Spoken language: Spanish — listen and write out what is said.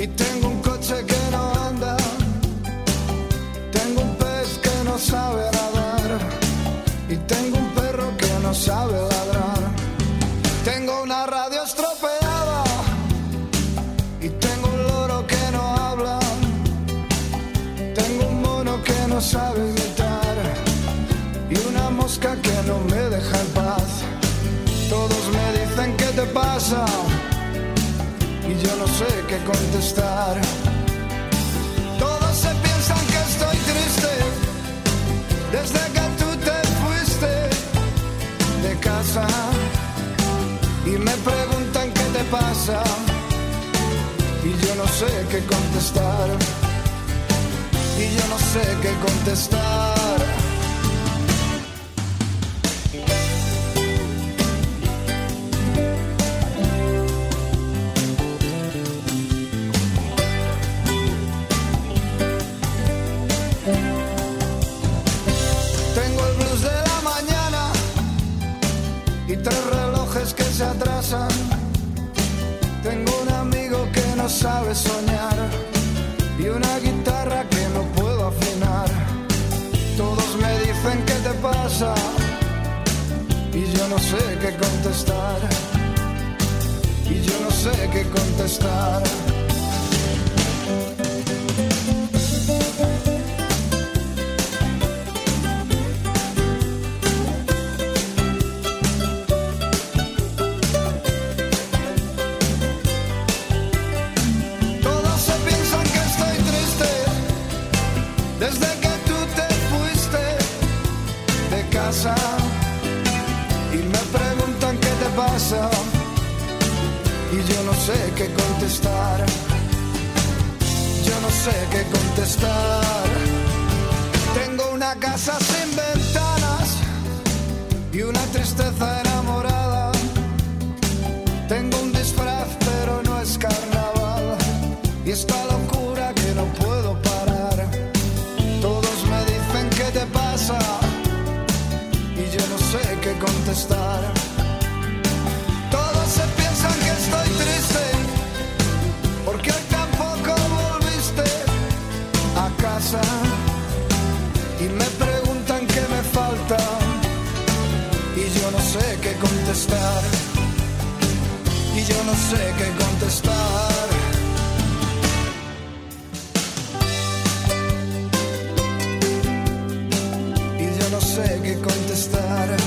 y tengo un coche que no anda, tengo un pez que no sabe nadar y tengo un perro que no sabe ladrar. Tengo una radio estropeada y tengo un loro que no habla, tengo un mono que no sabe imitar y una mosca que no me deja en paz. Todos me dicen ¿qué te pasa? Y yo no sé qué contestar. Todos se piensan que estoy triste desde que tú te fuiste de casa y me preguntan ¿qué te pasa? Y yo no sé qué contestar. Y yo no sé qué contestar. Tengo el blues de la mañana y 3 relojes que se atrasan. Tengo un amigo que no sabe soñar y una guitarra que no puedo afinar. Todos me dicen ¿qué te pasa? Y yo no sé qué contestar. Y yo no sé qué contestar. Desde que tú te fuiste de casa y me preguntan ¿qué te pasa? Y yo no sé qué contestar. Yo no sé qué contestar. Tengo una casa sin ventanas y una tristeza enamorada. Tengo un disfraz pero no es carnaval y esta locura que no puedo parar. Todos me dicen ¿qué te pasa? Y yo no sé qué contestar. Todos se piensan que estoy triste porque hoy tampoco volviste a casa y me preguntan qué me falta y yo no sé qué contestar. Y yo no sé qué contestar. No sé qué contestar.